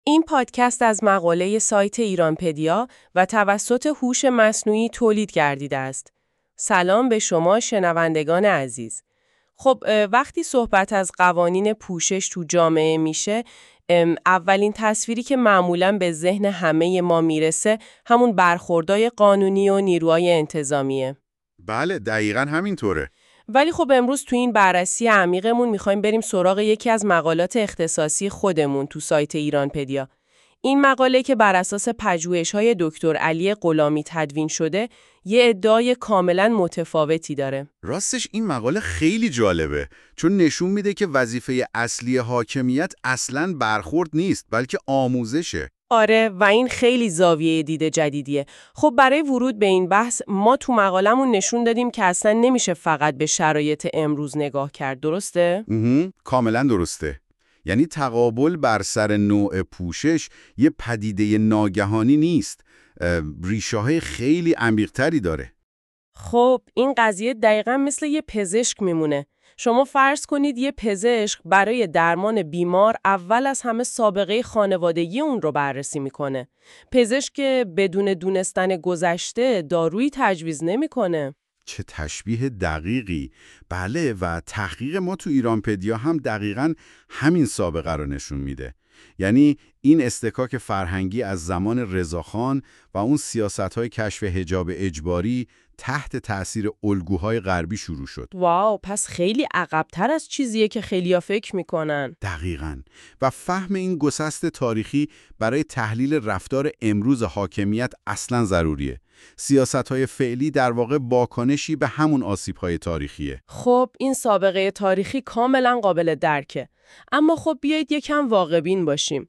این پادکست از مقاله سایت ایرانپدیا و توسط هوش مصنوعی تولید گردیده است. سلام به شما شنوندگان عزیز. خب وقتی صحبت از قوانین پوشش تو جامعه میشه، اولین تصویری که معمولاً به ذهن همه ما میرسه همون برخوردای قانونی و نیروهای انتظامیه. بله دقیقاً همینطوره. ولی خب امروز تو این بررسی عمیقمون میخوایم بریم سراغ یکی از مقالات اختصاصی خودمون تو سایت ایرانپدیا. این مقاله که بر اساس پژوهش‌های دکتر علی غلامی تدوین شده، یه ادعای کاملاً متفاوتی داره. راستش این مقاله خیلی جالبه چون نشون میده که وظیفه اصلی حاکمیت اصلاً برخورد نیست بلکه آموزشه. آره و این خیلی زاویه دید جدیدیه. خب برای ورود به این بحث ما تو مقالمون نشون دادیم که اصلاً نمیشه فقط به شرایط امروز نگاه کرد، درسته؟ کاملاً درسته. یعنی تقابل بر سر نوع پوشش یه پدیده ناگهانی نیست. ریشه‌های خیلی عمیق‌تری داره. خب این قضیه دقیقاً مثل یه پزشک میمونه. شما فرض کنید یه پزشک برای درمان بیمار اول از همه سابقه خانوادگی اون رو بررسی میکنه. پزشک که بدون دونستن گذشته دارویی تجویز نمیکنه. چه تشبیه دقیقی. بله و تحقیق ما تو ایرانپدیا هم دقیقاً همین سابقه رو نشون میده. یعنی این اصطکاک فرهنگی از زمان رضاخان و اون سیاست‌های کشف حجاب اجباری تحت تأثیر الگوهای غربی شروع شد. واو، پس خیلی عقب‌تر از چیزیه که خیلیا فکر میکنن. دقیقاً. و فهم این گسست تاریخی برای تحلیل رفتار امروز حاکمیت اصلاً ضروریه. سیاست‌های فعلی در واقع واکنشی به همون آسیب‌های تاریخیه. خب این سابقه تاریخی کاملا قابل درکه. اما خب بیایید یکم واقع‌بین باشیم.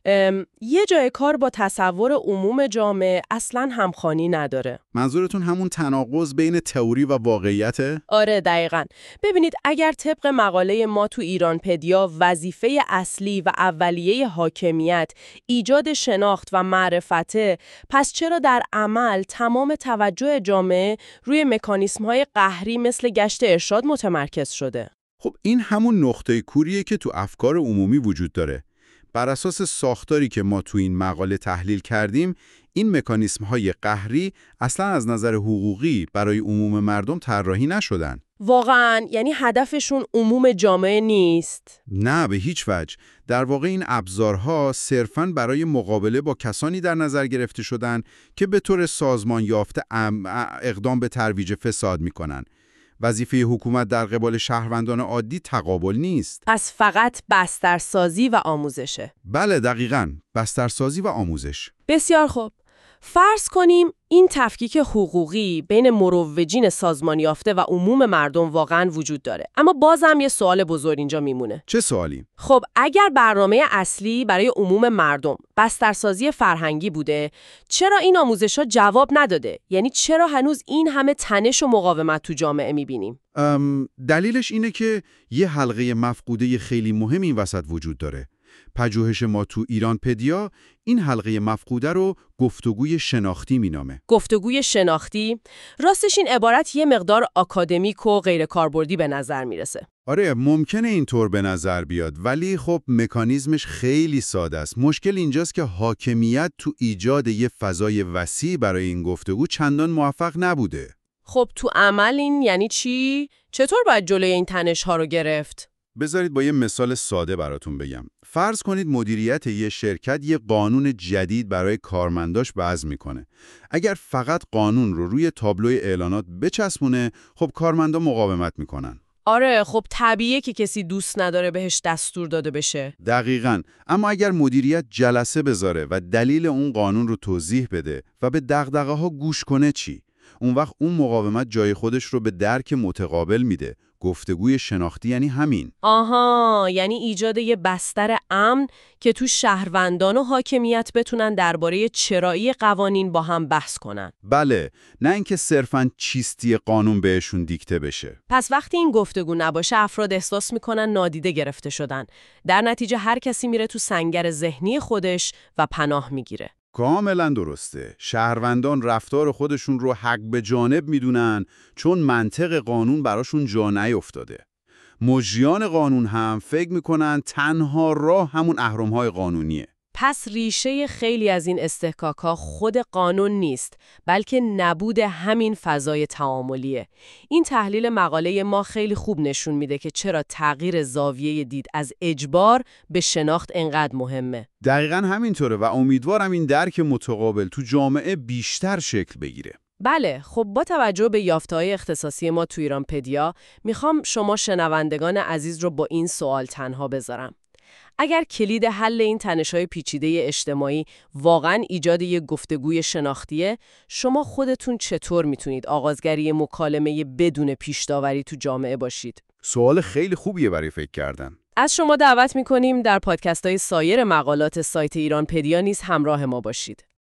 یه جای کار با تصور عموم جامعه اصلاً همخوانی نداره. منظورتون همون تناقض بین تئوری و واقعیته؟ آره دقیقاً. ببینید اگر طبق مقاله ما تو ایرانپدیا وظیفه اصلی و اولیه حاکمیت ایجاد شناخت و معرفته، پس چرا در عمل تمام توجه جامعه روی مکانیسم‌های قهری مثل گشت ارشاد متمرکز شده؟ خب این همون نقطه کوریه که تو افکار عمومی وجود داره. بر اساس ساختاری که ما تو این مقاله تحلیل کردیم، این مکانیسم‌های قهری اصلا از نظر حقوقی برای عموم مردم طراحی نشدن. واقعاً یعنی هدفشون عموم جامعه نیست؟ نه به هیچ وجه. در واقع این ابزارها صرفاً برای مقابله با کسانی در نظر گرفته شدن که به طور سازمان یافته اقدام به ترویج فساد می‌کنن. وظیفه حکومت در قبال شهروندان عادی تقابل نیست. پس فقط بسترسازی و آموزشه. بله دقیقاً. بسترسازی و آموزش. بسیار خوب. فرض کنیم این تفکیک حقوقی بین مروجین سازمان یافته و عموم مردم واقعاً وجود داره. اما بازم یه سوال بزرگ اینجا میمونه. چه سوالی؟ خب اگر برنامه اصلی برای عموم مردم بسترسازی فرهنگی بوده، چرا این آموزش‌ها جواب نداده؟ یعنی چرا هنوز این همه تنش و مقاومت تو جامعه می‌بینیم؟ دلیلش اینه که یه حلقه مفقوده خیلی مهم این وسط وجود داره. پژوهش ما تو ایرانپدیا این حلقه مفقوده رو گفتگوی شناختی مینامه. گفتگوی شناختی؟ راستش این عبارت یه مقدار آکادمیک و غیر کاربردی به نظر میرسه. آره ممکنه اینطور به نظر بیاد ولی خب مکانیزمش خیلی ساده است. مشکل اینجاست که حاکمیت تو ایجاد یه فضای وسیع برای این گفتگو چندان موفق نبوده. خب تو عمل این یعنی چی؟ چطور باید جلوی این تنش‌ها رو گرفت؟ بذارید با یه مثال ساده براتون بگم. فرض کنید مدیریت یه شرکت یه قانون جدید برای کارمنداش وضع میکنه. اگر فقط قانون رو روی تابلوی اعلانات بچسبونه، خب کارمندا مقاومت میکنن. آره خب طبیعیه که کسی دوست نداره بهش دستور داده بشه. دقیقاً. اما اگر مدیریت جلسه بذاره و دلیل اون قانون رو توضیح بده و به دغدغه‌ها گوش کنه چی؟ اون وقت اون مقاومت جای خودش رو به درک متقابل میده. گفتگوی شناختی یعنی همین. آها، یعنی ایجاد یه بستر امن که تو شهروندان و حاکمیت بتونن درباره چرایی قوانین با هم بحث کنن. بله، نه اینکه صرفاً چیستی قانون بهشون دیکته بشه. پس وقتی این گفتگو نباشه افراد احساس میکنن نادیده گرفته شدن. در نتیجه هر کسی میره تو سنگر ذهنی خودش و پناه میگیره. کاملا درسته. شهروندان رفتار خودشون رو حق به جانب میدونن چون منطق قانون براشون جا نیفتاده. مجریان قانون هم فکر میکنن تنها راه همون اهرم‌های قانونیه. پس ریشه خیلی از این استحقاق‌ها خود قانون نیست، بلکه نبود همین فضای تعاملیه. این تحلیل مقاله ما خیلی خوب نشون میده که چرا تغییر زاویه دید از اجبار به شناخت انقدر مهمه. دقیقاً همینطوره و امیدوارم این درک متقابل تو جامعه بیشتر شکل بگیره. بله، خب با توجه به یافته‌های اختصاصی ما تو ایرانپدیا، میخوام شما شنوندگان عزیز رو با این سوال تنها بذارم. اگر کلید حل این تنش‌های پیچیده اجتماعی واقعاً ایجاد یک گفتگوی شناختیه، شما خودتون چطور میتونید آغازگری مکالمه بدون پیش‌داوری تو جامعه باشید؟ سوال خیلی خوبیه برای فکر کردن. از شما دعوت می‌کنیم در پادکست‌های سایر مقالات سایت ایرانپدیا نیز همراه ما باشید.